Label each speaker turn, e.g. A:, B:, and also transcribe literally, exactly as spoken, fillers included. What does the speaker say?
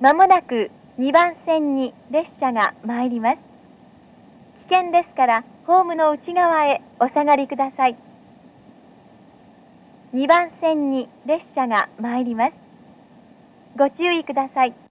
A: まもなくにばん線に列車が参ります。危険ですからホームの内側へお下がりください。にばん線に列車が参ります。ご注意ください。